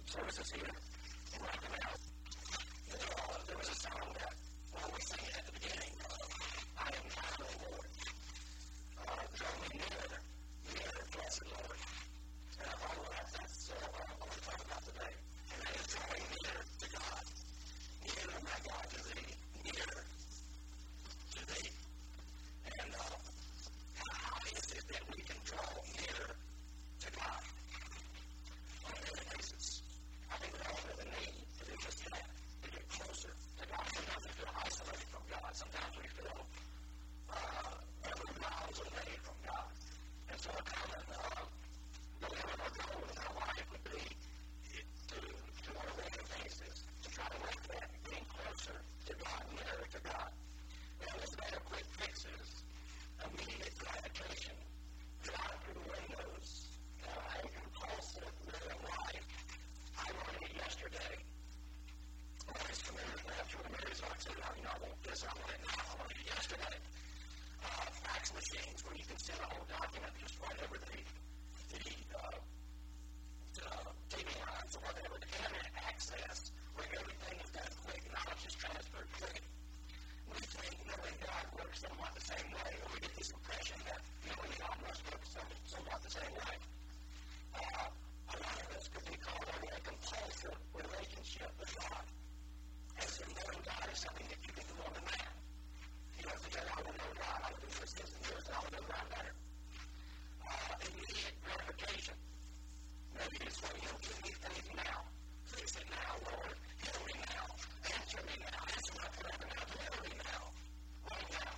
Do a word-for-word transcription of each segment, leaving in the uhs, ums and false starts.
services here in Rocky Mount. You know, uh, there was a song that well, we sang at the beginning. Uh, I am not the Lord. Uh, draw me near, near, blessed Lord. And I thought, well, that, that's uh, what I want to talk about today. And that is drawing near to God. Near, my God, to thee. Near to thee. And uh, how is it that we can draw near to God on a daily basis? I think we all have a need to do just that, to get closer to God. Sometimes we feel isolated from God. Sometimes we feel uh, that we're miles away from God. And so a common uh, dilemma or goal in our life would be to, to on a regular basis, to try to work that, getting closer to God, nearer to God. And it's not a quick fixes, immediate gratification, drive-through windows, uh, a compulsive way of life. I learned it yesterday. Well, it's familiar with after the Mary's like, so, you know, I want this, I want it now, I want it yesterday. Uh, fax machines where you can send a whole document just right over the, the, uh, the T V lines or whatever, the internet access, where everything is done quick, knowledge is transferred quick. We think knowing God works somewhat the same way, or we get this impression that knowing God must work somewhat the same way. Uh, a lot of us could be called on a compulsive relationship with God. As in knowing God is something that you can do on demand. You know, if you say, I will know God, I will do this, this, and this, and I will know God better. Uh, immediate gratification. Maybe it's what, you know, give me faith now. Fix it now, Lord. Heal me now. Answer me now. Answer my prayer now. Deliver me now. Right now.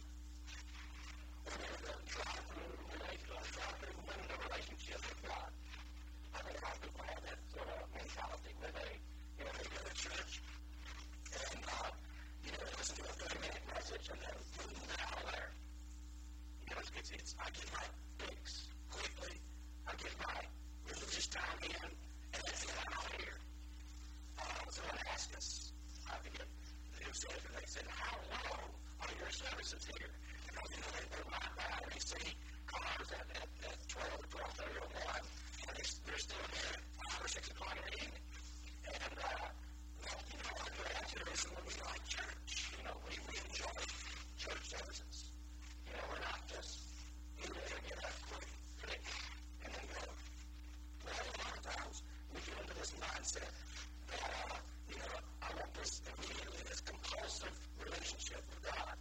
Or there's a drive-through relationship, drive-through window relationship with God. I think a lot of people have that sort of mentality where they, you know, they go to church and, uh, you know, they listen to a thirty-minute message and then boom, they're out of there. You know, it's, it's, I get my fix quickly. I get my religious time in, and that's it, I'm out of here. Uh, someone asked us, I forget who said it, and they said, how long are your services here? Because, you know, they, they're not bad. They see cars at, at, at twelve, twelve thirty or one, and they, they're still here at five or six o'clock in the evening. And, uh, well, you know, our good answer is when we like church. You know, we, we enjoy church services. You know, we're not just in there and get that quick click and then go. Well, a lot of times we get into this mindset that, uh, you know, I want this immediately, this compulsive relationship with God.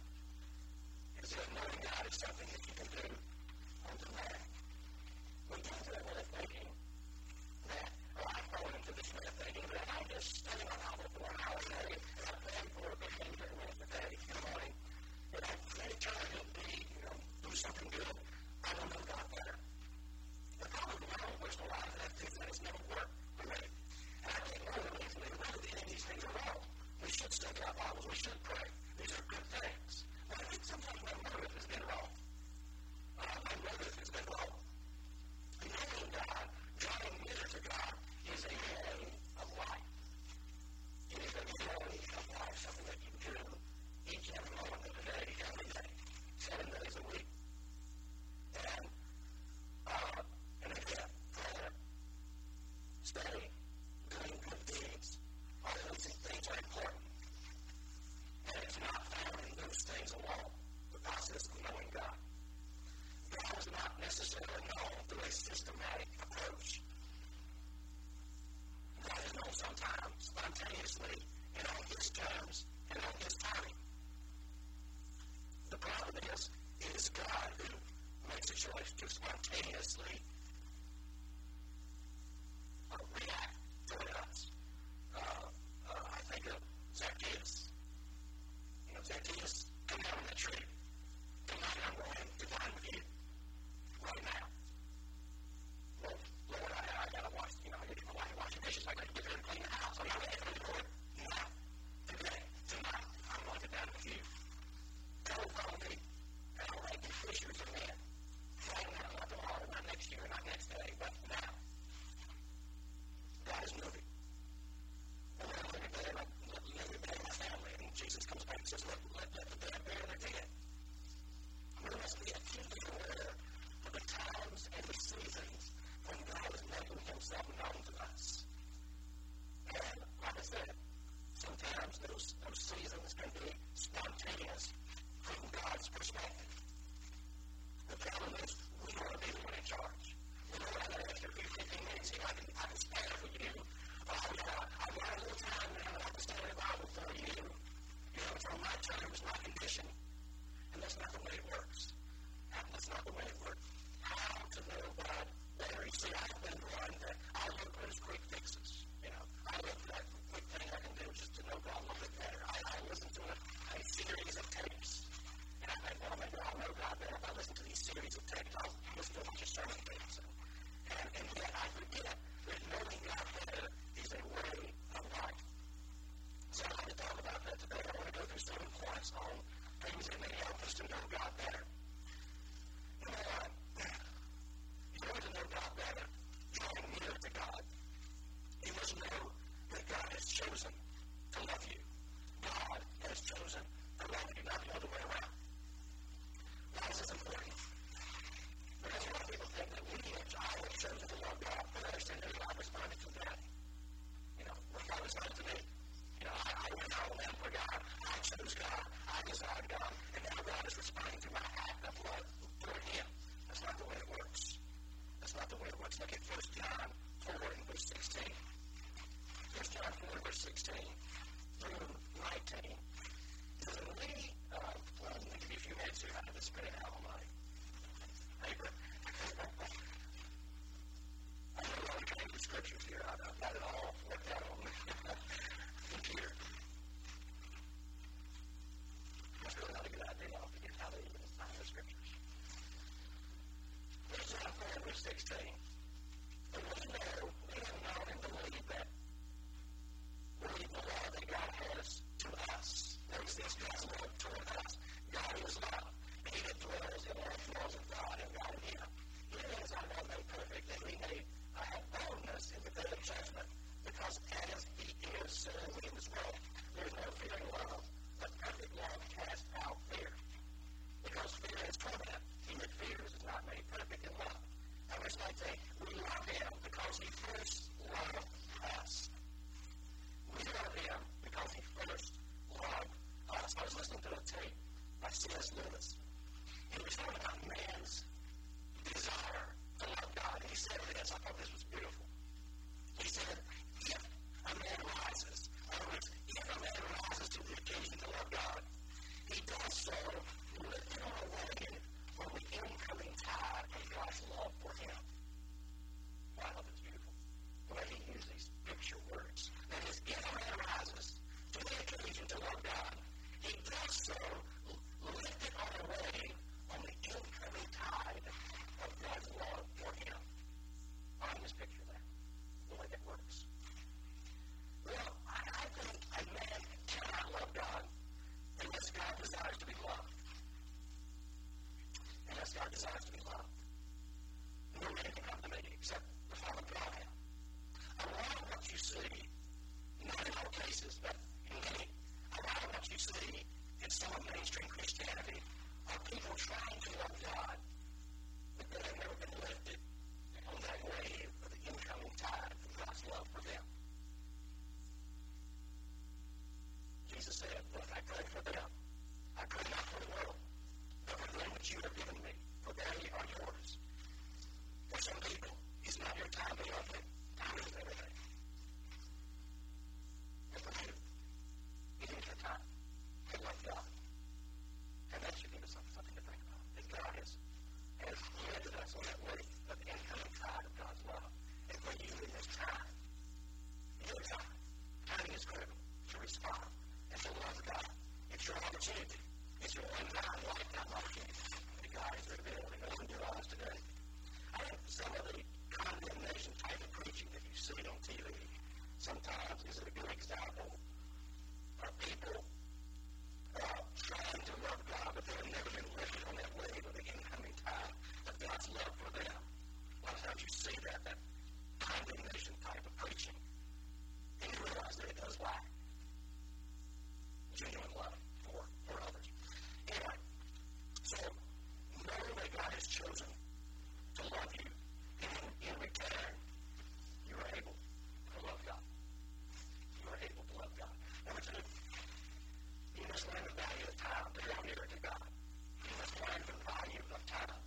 Is that knowing God is something that you can do on demand. We get into that way of thinking that, or I fall into this way of thinking that I'm just studying my Bible for an hour a day, and I'm praying for a fifteen minutes a day in the morning, and I'm trying to be, you know, do something good. I don't know God better. The problem with my own personal life is that things that has never worked for me. And I think one of the reasons that really any of these things are wrong. We should study our Bibles. We should pray. These are good things. But I think sometimes my motive has been wrong. Uh, my motive has been wrong. Knowing God, drawing near to God, is a way of life. It is a way of life, something that you do each and every moment of the day, every day, seven days a week. And, uh, and again, prayer, study, doing good deeds, all of those things are important. And it's not found in those things alone, the process of knowing God. God is not necessarily known through a systematic approach. God is known sometimes spontaneously and on His terms and on His timing. The problem is, it is God who makes a choice to spontaneously uh, react toward us. Uh, uh, I think of Zacchaeus. You know, Zacchaeus, come down from the tree. Tonight I'm going to dine with you. Right now. Well, Lord, I, I got to wash, you know, I got to get my wife to wash the dishes. I got to get her to clean the house. I'm not ready for the Lord now, today, Jesus said, "Look, I pray for them. I pray not for the world, but for them which you have given me, for they are yours." For some people, is not your time to love Him? Time is everything. And for you, it is your time to love God. And that should give us something, something to think about. That God has, has led us on that way of the incoming tide of God's love. And for you in this time, your time, timing is critical to respond and to love God. It's your opportunity. It's your one-time, lifetime opportunity that God has revealed and opened your eyes today. I think some of the condemnation type of preaching that you see on T V sometimes is a good example of people uh, trying to love God, but they've never been lifted on that wave of the incoming tide of God's love for them. A lot of times you see that, that condemnation type of preaching, and you realize that it does lack genuine love for, for others. Anyway, so know that God has chosen to love you, and in return, you are able to love God. You are able to love God. Number two, you must learn the value of time to draw nearer to God. You must learn the value of time.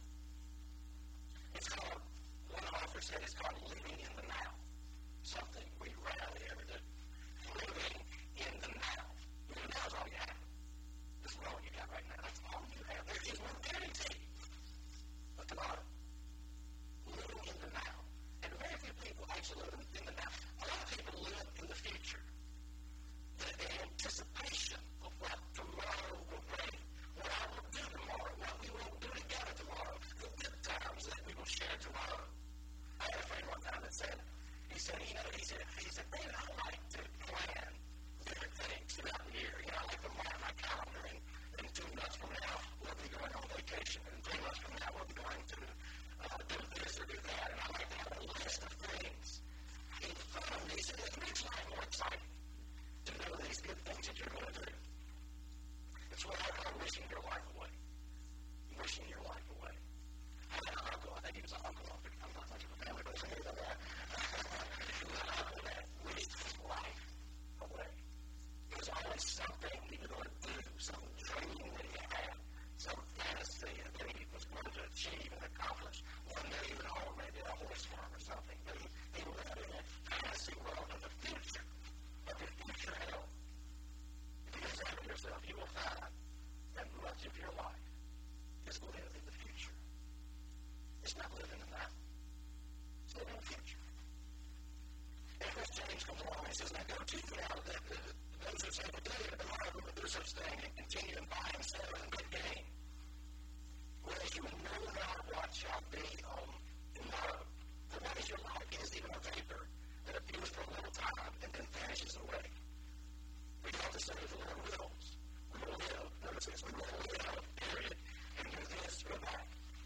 It's called, one author said it's called living in the now. Something we rarely ever do. Living in the now. You know, now is all you have. This is all you got right now. That's all you have. There is no guarantee of tomorrow. Living in the now. And very few people actually live in the now. A lot of people live in the future. The, the anticipation of what tomorrow will bring, what I will do tomorrow, what we will do together tomorrow, the good times that we will share tomorrow. I had a friend one time that said, he said, you know, he said, he said, David, I like to plan different things throughout the year. You know, I like to mark my calendar, and, and two months from now, we'll be going on vacation, and three months from now, we'll be going to uh, do this or do that, and I like to have a list of things. And fun, he said, it makes life more exciting to know these good things that you're going to do. It's what I call wishing your life away. Wishing your life away. I had an uncle, I think he was an uncle, I'm not much of a family person either, but he was an uncle that wished his life away. It was always something he was going to do, some dream that he had, some fantasy that he was going to achieve and accomplish. One day he would own maybe a horse farm or something, but he, he lived in that fantasy world of the future, of the future hell. If you examine yourself, you will find that much of your life is lived in the future. It's not living in the now. It's living in the future. And of course, James comes along and says, now go to now that the, those who say today and tomorrow we will do such thing and continue in buying, selling, and good gain. Whereas you know not what shall be on tomorrow. For what is your life? It is even a vapor that appears for a little time and then vanishes away. We ought to say the Lord wills. We will live. Notice this. We will live, period. And do this or that.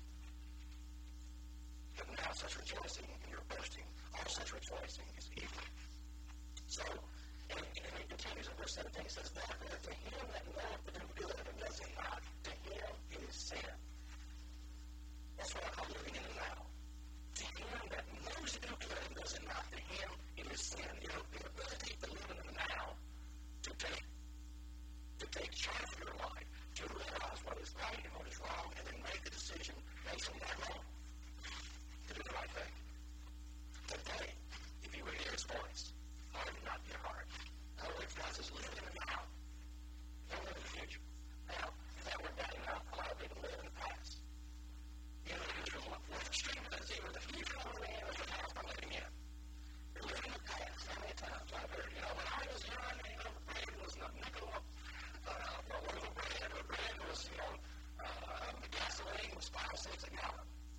But now such rejoicing and your boasting, all such rejoicing is evil. So, and, and he continues in verse seventeen, he says, therefore to him that knoweth to do good and does it not, to him it is sin. That's what I call living in the now. To him that knows to do good and does it not, to him it is sin. You know, the ability to live in the now, to take, to take charge of your life, to realize what is right and what is wrong, and then make the decision based on that wrong, to do the right thing. Today, if you would hear his voice, harden not your heart. In other words, God says, live in the now. Don't live in the future. Now, if that were bad enough, a lot of people live in the past. You know, you from one extreme to the other, the future on the end of the past I'm living in. You're living in the past. How many times I've heard, you know, when I was young, you know, bread was a nickel, uh, for a loaf of bread, or bread was, you know, uh, the gasoline was five cents a gallon.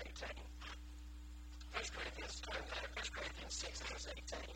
eighteen. First Corinthians, turn there, First Corinthians six, verse eighteen.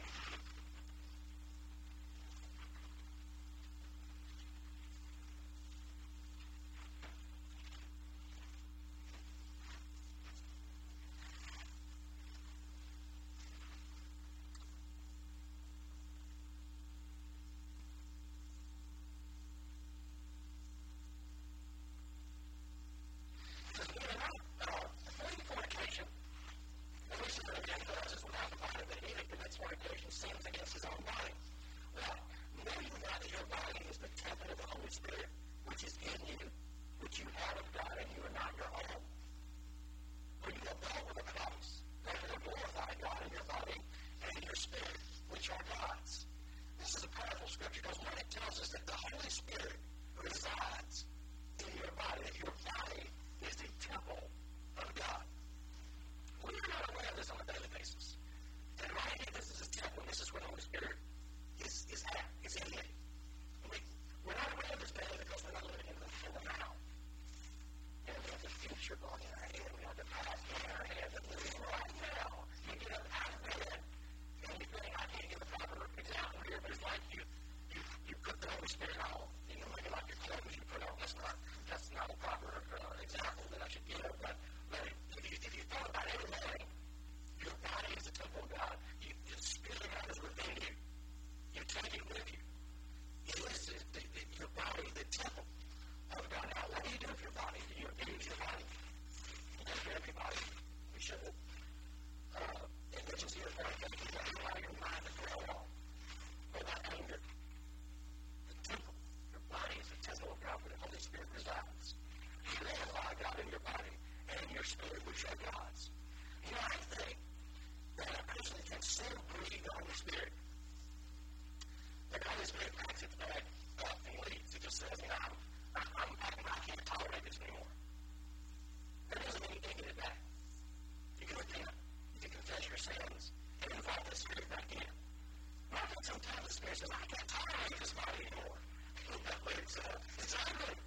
Sins against his own body. Well, know you not that your body is the temple of the Holy Spirit, which is in you, which you have of God, and you are not your own. For you are bought with a price. Therefore glorify God in your body and in your spirit, which are God's. This is a powerful scripture because when it tells us that the Holy Spirit resides in your body, that your body is the temple of God. We are not aware of this on a daily basis. And right here, this is his temple. This is where the Holy Spirit is, is at. It's in me. We, we're not aware of this daily because we're not living in the, in the now. You know, we have the future going in our head. We have the past going in our head. But living right now, you get up out of bed, and you think, I can't give a proper example here, but it's like you, you, you put the Holy Spirit on. You know, maybe like your clothes you put on. That's not, that's not a proper uh, example that I should give. But, but if you, if you thought about every morning, your body is the temple of God. You, the Spirit of God is within you. You take it with you. It is the, the, the, your body, the temple of God. Now, what do you do with your body? Do you abuse your body? You don't care your body. You shouldn't. Uh, it mentions here, you don't allow your mind to dwell on without anger. The temple, your body is the temple of God where the Holy Spirit resides. You glorify God in your body and in your spirit, which are God's. You know, I think that a person can so grieve the Holy Spirit. The Holy Spirit packs its bag up and leaves. It just says, you know, I'm, I'm, I'm, I can't tolerate this anymore. That doesn't mean you can't get it back. You can repent. You can confess your sins and invite the Spirit back in. But I think sometimes the Spirit says, I can't tolerate this body anymore. it's, uh, it's ugly.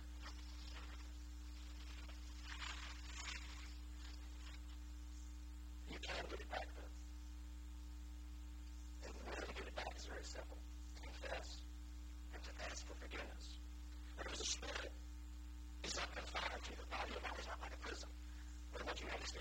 You can get it back, though. And the way to get it back is very simple. To confess and to ask for forgiveness. Because the Spirit is not confined to the body. Your body is not like a prison. But what you understand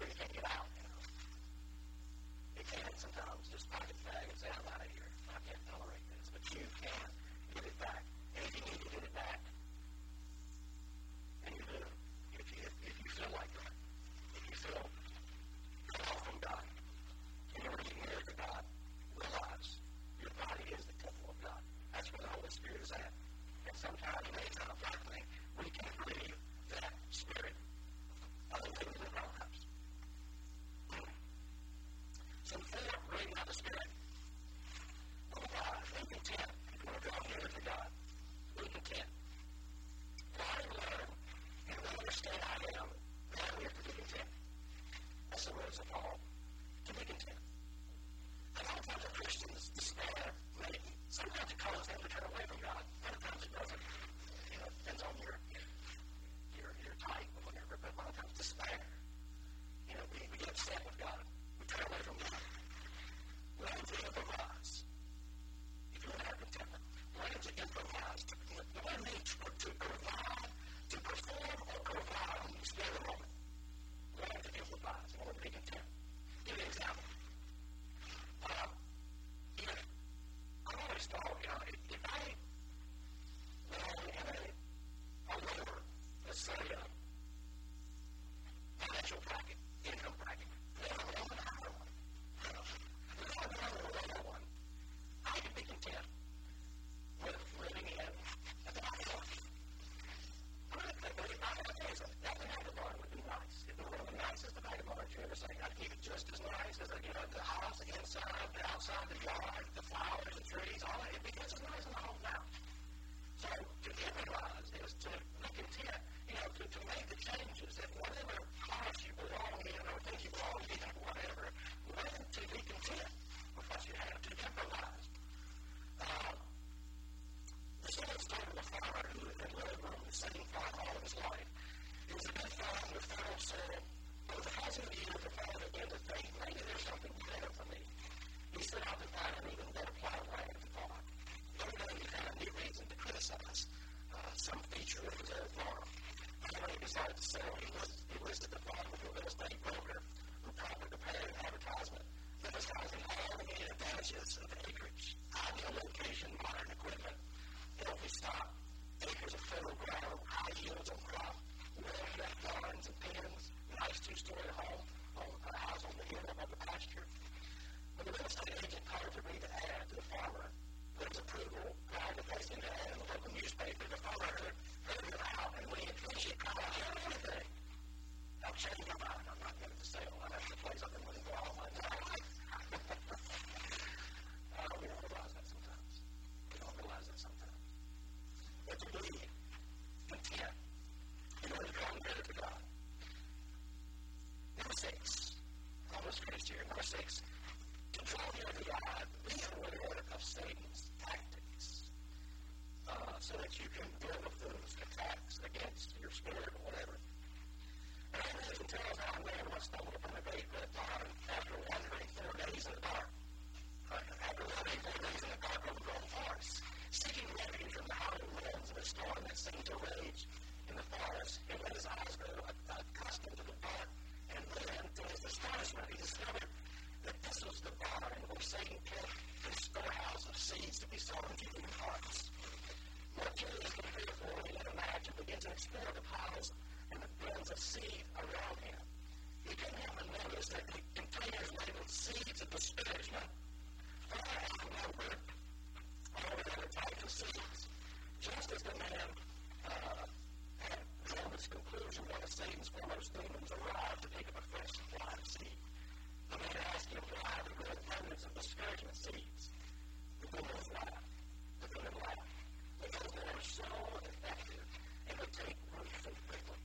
illustrates here. Number six, to draw near the eye, be aware of Satan's tactics uh, so that you can deal with those attacks against your spirit or whatever. And religion tells how a man once stumbled upon a great red dawn after wandering four days in the dark. Uh, after wandering four days in the dark overgrown forest, seeking refuge from the howling winds of a storm that seemed to rage in the forest, and let his eyes grow accustomed to the dark, and then, to his astonishment, he discovered that this was the barn where Satan kept his storehouse of seeds to be sown into human hearts. More curious than fearful, he let imagine, begins to explore the piles and the bins of seed around him. He couldn't help but notice that the containers labeled seeds of discouragement far outnumbered all the other types of seeds. Just as the man uh, had drawn this conclusion, one of Satan's foremost demons arrived to pick up a fresh supply of seed. The man asked him why the real abundance of discouragement seeds. The demons laughed. The demon laughed. Because they are so effective and they take root so quickly.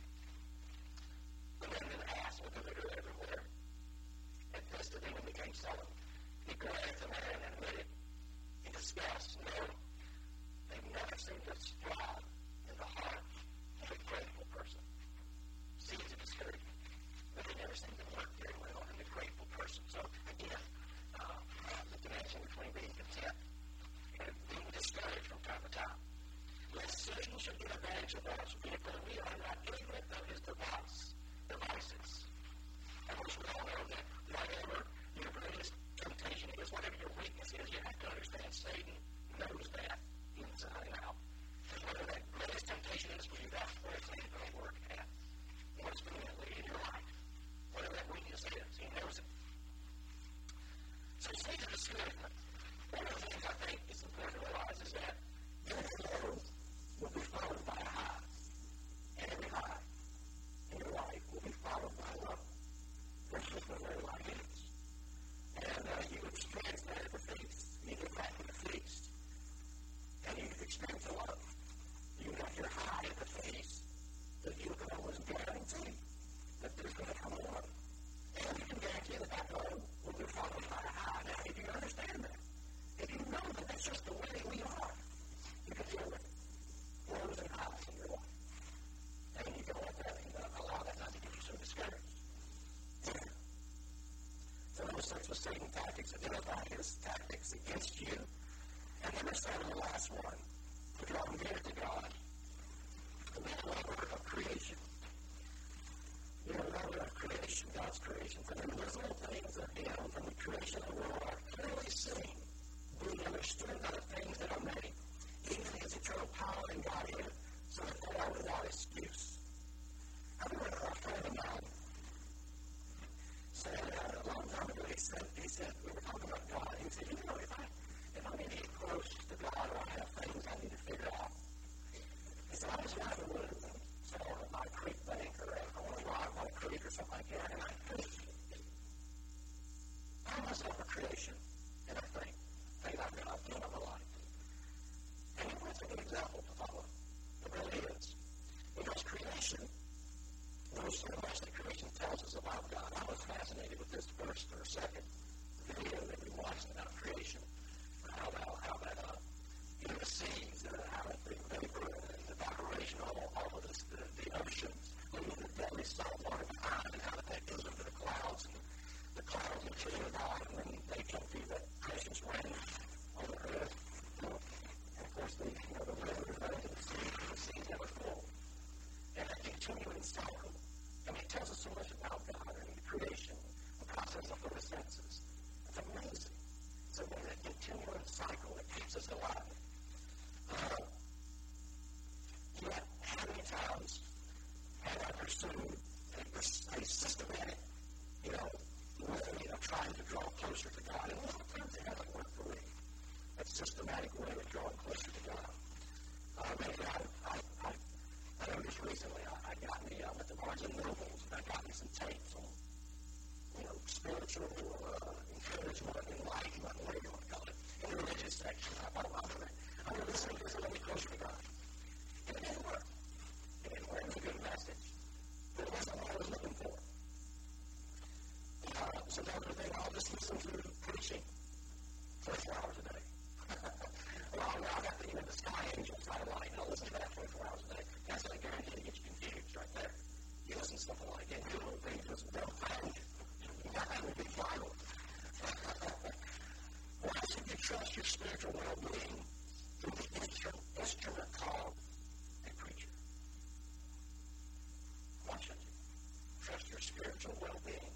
The man then asked what they do everywhere. At this, the demon became sullen. He grabbed the man and lit it. In disgust, no, they've never seemed to thrive in the heart of a grateful person. Seeds of discouragement, but they never seem to work very well in a grateful person. So, again, uh, the connection between being content and being discouraged from time to time. Lest Satan should get advantage of us, for we are not ignorant of his device, devices. Of course, we all know that whatever your greatest temptation is, whatever your weakness is, you have to understand Satan knows that inside and out. And whatever that greatest temptation is for you, that's where Satan will work at. Most conveniently in your life. Whatever that weakness is, he knows it. So seeds of discouragement. One of the things I think is important to realize is that your low will be followed by a high. And every high in your life will be followed by low. Which is what very life is. And uh, you experience that at the feast. You get back to the feast. And you experience a love. You got your high at the feast that you can always guarantee that there's going to come a low. And you can guarantee that that low will be followed by a high. Now, if you understand that, if you know that that's just the way we are, you can deal with lows and highs in your life. And you can let that and uh, allow that not to get you so discouraged. So number six was Satan's tactics. Identify his tactics against you. And number seven, the last one, to draw near to God. To be a lover of creation. You're a lover of creation, God's creation. For the invisible things of him from the creation of the world are clearly seen, being understood by the things that are made, even his eternal power and Godhead, so that they are without excuse. I remember a friend of mine said uh, a long time ago, he said, he said, we were talking about God, and he said, you know, if I, if I need to get close to God or I have things I need to figure out, he said, I was driving with him, so by a creek bank or I want to ride by a creek or something like that, and I finished. I myself a creation, and I think, things I've got I've done in my life. And he wants a good example to follow. It really is. Because creation, knows so much that creation tells us about God. I was fascinated with this first or second video that we watched about creation. How about, how about uh, you know, the seas, uh, how about the vapor and the evaporation, all, all of this, the, the oceans, leaving the deadly salt water behind, and how that goes into the clouds, and the clouds mature God, and then they can be that precious rain on the earth. You know, and of course, the, you know, the rivers run into the sea, and the seas never full. And that continuing cycle. I mean, it tells us so much about God and creation, the process of the senses. It's amazing. So there's a continuing cycle that keeps us alive. Uh, yet, how many times have I pursued a, a systematic, you know, way of trying to draw closer to God? And a lot of times it hasn't worked for me. That systematic way of drawing closer to God. Uh, maybe I, I, I, I know just recently I, I got me um, at the Barnes and Nobles, and I got me some tapes on, you know, spiritual uh, encouragement, enlightenment, whatever you want to call it, in the religious section. I thought, I'm going to, I'm going to listen to this and let me closer to God. And it didn't work. It didn't work. It was a good message. But it wasn't what I was looking for. Uh, just listen to preaching twenty-four hours a day. Well, now I got the, you know, the Sky Angels highlight, and I'll listen to that twenty-four hours a day. That's not guaranteed to get you confused right there. You listen to something like that, you little things was well-founded. That would be vital. Why should you trust your spiritual well-being through the instrument, instrument called a preacher? Why should you trust your spiritual well-being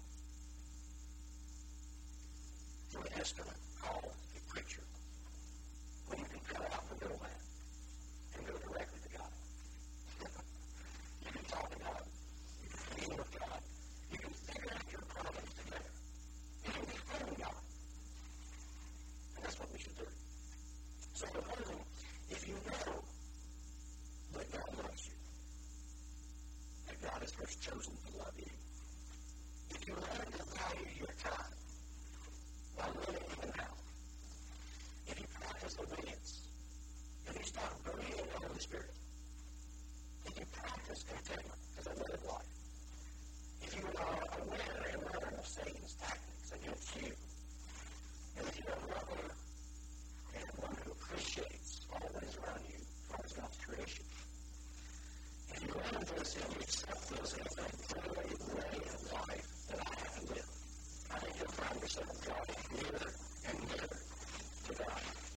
through an instrument called a preacher, when you can cut out the middleman and go directly to God? You can talk to God. You can commune with God. You can figure out your problems together. You can be friendly God. And that's what we should do. So the closing, if you know that God loves you, that God has first chosen to love you, if you learn to value your time while living even now, if you practice obedience, if you start breathing the Holy Spirit, if you practice contentment as a way of life, if you are aware and learn of Satan's tactics against you, and if you're a lover and one who appreciates all that is around you as far as God's creation, if you learn this and you accept those things